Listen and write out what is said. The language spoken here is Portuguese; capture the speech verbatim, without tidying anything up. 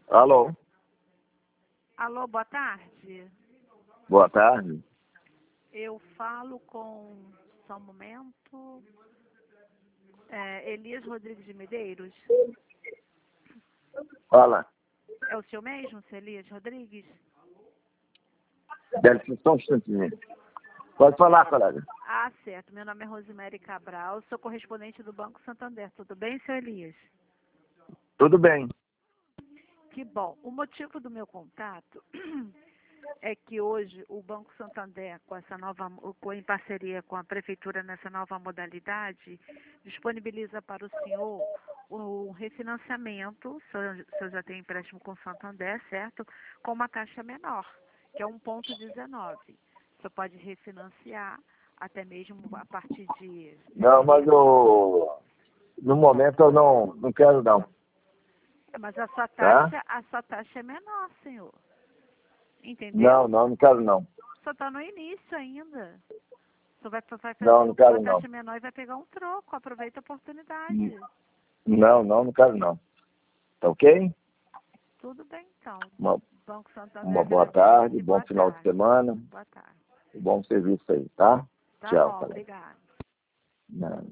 Alô, Alô, boa tarde. boa tarde. Eu falo com, só um momento, é, Elias Rodrigues de Medeiros. Fala, É o senhor mesmo, seu Elias Rodrigues? deve só um instantinho. Pode falar, colega. Ah, certo. Meu nome é Rosemary Cabral, sou correspondente do Banco Santander. Tudo bem, seu Elias? Tudo bem. Que bom. O motivo do meu contato é que hoje o Banco Santander, com essa nova, com- em parceria com a Prefeitura nessa nova modalidade, disponibiliza para o senhor o refinanciamento, se eu, se eu já tenho empréstimo com o Santander, certo? Com uma taxa menor, que é um vírgula dezenove. Você pode refinanciar até mesmo a partir de Não, mas eu, no momento eu não, não quero não, Mas a sua tá? taxa, a sua taxa é menor, senhor. Entendeu? Não, não, não quero não. Só está no início ainda. Você vai, vai Não, fazer não com uma quero não. taxa menor e vai pegar um troco. Aproveita a oportunidade. Não, não, não quero não. Tá ok? Tudo bem, então. Uma, Banco Santander uma boa tarde, agradece. bom Boa final de tarde. semana, Boa tarde. bom serviço aí, tá? Tá Tchau, bom, colega. obrigada. Não.